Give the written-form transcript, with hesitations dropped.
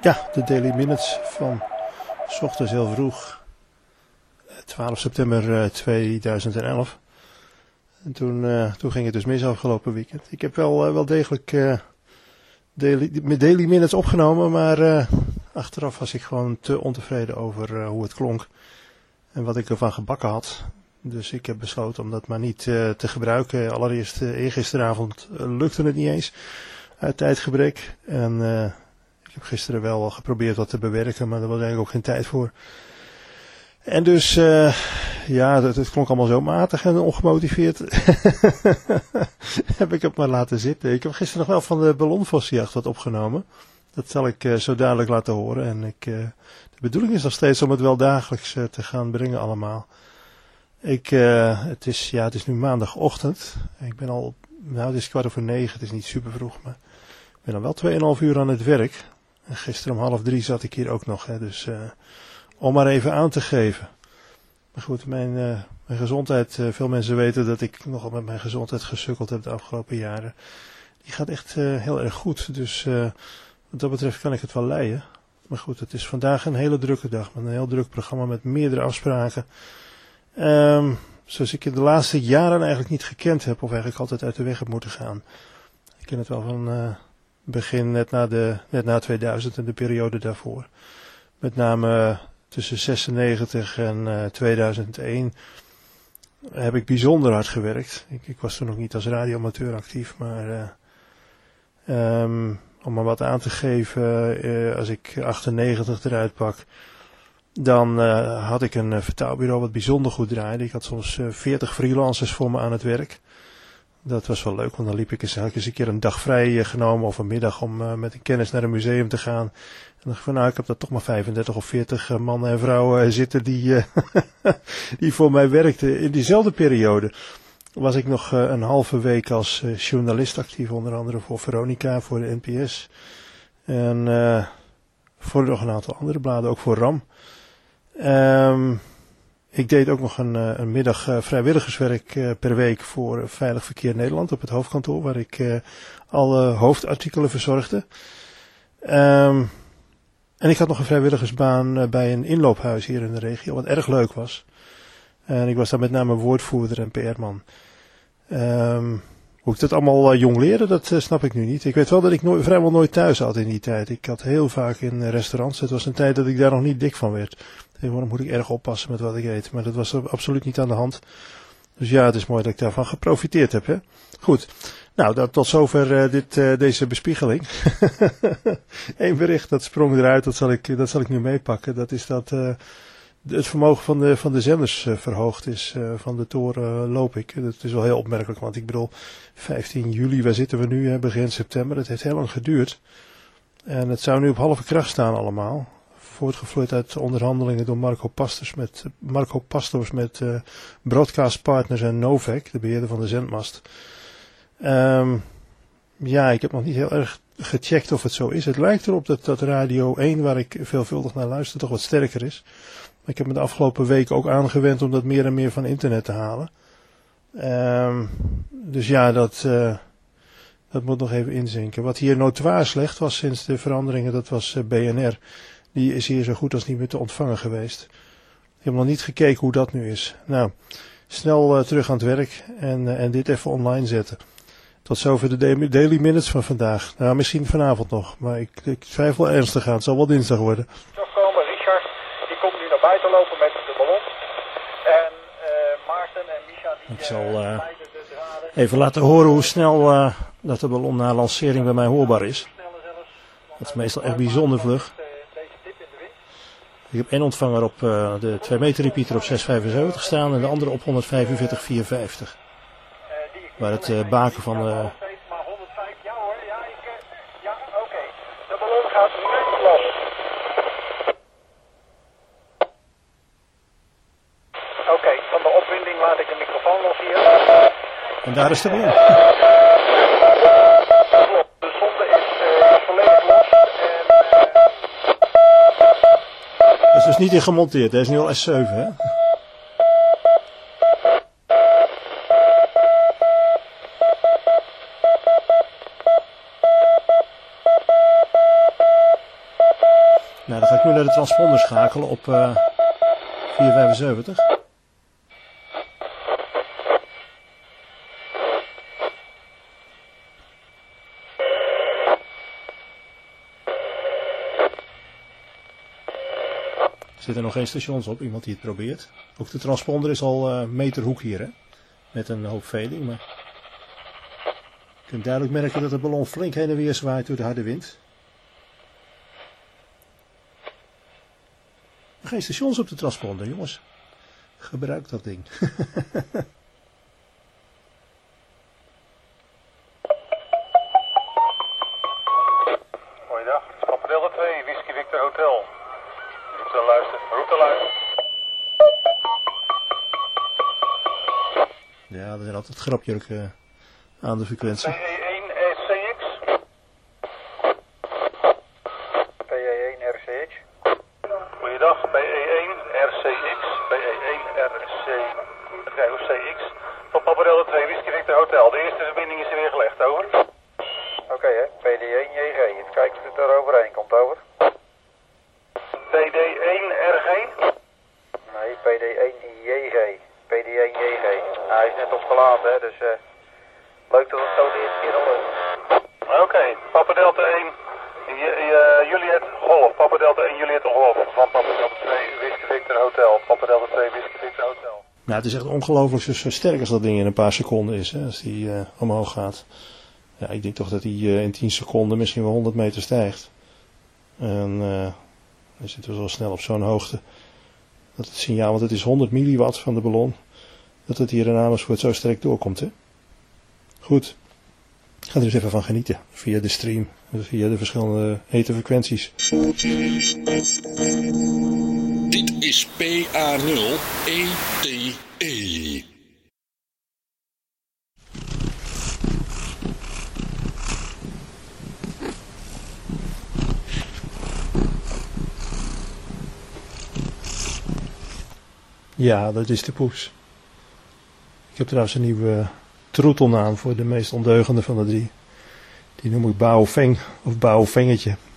Ja, de Daily Minutes van 's ochtends heel vroeg, 12 september 2011. En toen ging het dus mis afgelopen weekend. Ik heb wel degelijk Daily Minutes opgenomen, maar achteraf was ik gewoon te ontevreden over hoe het klonk en wat ik ervan gebakken had. Dus ik heb besloten om dat maar niet te gebruiken. Allereerst eergisteravond lukte het niet eens uit tijdgebrek. En ik heb gisteren wel geprobeerd wat te bewerken, maar daar was eigenlijk ook geen tijd voor. En dus, het klonk allemaal zo matig en ongemotiveerd. Heb ik het maar laten zitten. Ik heb gisteren nog wel van de ballonvossenjacht wat opgenomen. Dat zal ik zo dadelijk laten horen. En de bedoeling is nog steeds om het wel dagelijks te gaan brengen allemaal. Het is nu maandagochtend. Ik ben al, het is 8:45, het is niet super vroeg, maar ik ben al wel 2,5 uur aan het werk. En gisteren om 2:30 zat ik hier ook nog, dus om maar even aan te geven. Maar goed, mijn gezondheid, veel mensen weten dat ik nogal met mijn gezondheid gesukkeld heb de afgelopen jaren. Die gaat echt heel erg goed, dus wat dat betreft kan ik het wel leiden. Maar goed, het is vandaag een hele drukke dag, met een heel druk programma met meerdere afspraken. Zoals ik in de laatste jaren eigenlijk niet gekend heb, of eigenlijk altijd uit de weg heb moeten gaan. Ik ken het wel van begin net na 2000 en de periode daarvoor. Met name tussen 96 en 2001 heb ik bijzonder hard gewerkt. Ik was toen nog niet als radioamateur actief, maar om maar wat aan te geven, als ik 98 eruit pak, dan had ik een vertaalbureau wat bijzonder goed draaide. Ik had soms 40 freelancers voor me aan het werk. Dat was wel leuk, want dan had ik eens een keer een dag vrij genomen of een middag om met een kennis naar een museum te gaan. En dan dacht ik van, ik heb daar toch maar 35 of 40 mannen en vrouwen zitten die voor mij werkten. In diezelfde periode was ik nog een halve week als journalist actief, onder andere voor Veronica, voor de NPS. En voor nog een aantal andere bladen, ook voor RAM. Ik deed ook nog een middag vrijwilligerswerk per week voor Veilig Verkeer Nederland op het hoofdkantoor, waar ik alle hoofdartikelen verzorgde. En ik had nog een vrijwilligersbaan bij een inloophuis hier in de regio, wat erg leuk was. En ik was daar met name woordvoerder en PR-man. Hoe ik dat allemaal jong leerde, dat snap ik nu niet. Ik weet wel dat ik vrijwel nooit thuis had in die tijd. Ik had heel vaak in restaurants. Het was een tijd dat ik daar nog niet dik van werd. Tegenwoordig moet ik erg oppassen met wat ik eet. Maar dat was absoluut niet aan de hand. Dus ja, het is mooi dat ik daarvan geprofiteerd heb. Hè? Goed. Nou, tot zover deze bespiegeling. Eén bericht, dat sprong eruit. Dat zal ik nu meepakken. Dat is dat het vermogen van de zenders verhoogd is. Van de toren loop ik. Dat is wel heel opmerkelijk. Want ik bedoel, 15 juli, waar zitten we nu? Begin september. Het heeft heel lang geduurd. En het zou nu op halve kracht staan allemaal. Voortgevloeid uit onderhandelingen door Marco Pastors met Broadcast Partners en Novak, de beheerder van de zendmast. Ik heb nog niet heel erg gecheckt of het zo is. Het lijkt erop dat Radio 1, waar ik veelvuldig naar luister, toch wat sterker is. Maar ik heb me de afgelopen weken ook aangewend om dat meer en meer van internet te halen. Dus ja, dat moet nog even inzinken. Wat hier notoir slecht was sinds de veranderingen, dat was BNR. Die is hier zo goed als niet meer te ontvangen geweest. Ik heb nog niet gekeken hoe dat nu is. Nou, snel terug aan het werk en dit even online zetten. Tot zover de Daily Minutes van vandaag. Nou, misschien vanavond nog, maar ik twijfel ernstig aan. Het zal wel dinsdag worden. Terugkomen, Richard, die komt nu naar buiten lopen met de ballon. En Maarten en Micha... Ik zal even laten horen hoe snel dat de ballon na lancering bij mij hoorbaar is. Dat is meestal echt bijzonder vlug. Ik heb één ontvanger op de 2 meter repeater op 6,75 staan en de andere op 145,450. Waar het baken van... Ja hoor, ja, oké. De ballon gaat nu los. Oké, van de opwinding laat ik de microfoon los hier. En daar is de ballon. De zonde is volledig los en... Dat is dus niet in gemonteerd, hij is nu al S7, hè? Nou, dan ga ik nu naar de transponder schakelen op 475. Er zitten nog geen stations op, iemand die het probeert. Ook de transponder is al meterhoek hier, hè? Met een hoop veling, maar je kunt duidelijk merken dat de ballon flink heen en weer zwaait door de harde wind. Geen stations op de transponder, jongens. Gebruik dat ding. Goeiedag, het is Papa Delta 2, Whisky Victor Hotel. Route luisteren, route luisteren. Ja, er zijn altijd grapjurken aan de frequentie. PE1 RCX. PE1 RCX. Goeiedag, PE1 RCX. PE1 RCX. Van Papa Delta 2, Whisky Victor Hotel. De eerste verbinding is er weer gelegd, over. Oké, hè. PD1 JG. Even kijken of het er overheen komt, over. PD1 RG? Nee, PD1 JG. PD1 JG. Hij is net opgeladen, hè, dus leuk dat het zo de eerste keer al lukt. Oké, Papa Delta 1, Juliet Golf. Papa Delta 1, Juliet Golf. Van Papa Delta 2, Whisky Victor Hotel. Papa Delta 2, Whisky Victor Hotel. Nou, het is echt ongelooflijk zo sterk als dat ding in een paar seconden is, hè, als die omhoog gaat. Ja, ik denk toch dat hij in 10 seconden misschien wel 100 meter stijgt. En dan zitten we zo snel op zo'n hoogte. Dat het signaal, want het is 100 milliwatt van de ballon, dat het hier in Amersfoort zo sterk doorkomt, hè. Goed. Ik ga er dus even van genieten. Via de stream. Via de verschillende etherfrequenties. Dit is PA0 ETE. Ja, dat is de poes. Ik heb trouwens een nieuwe troetelnaam voor de meest ondeugende van de drie. Die noem ik Baofeng of Baofengetje.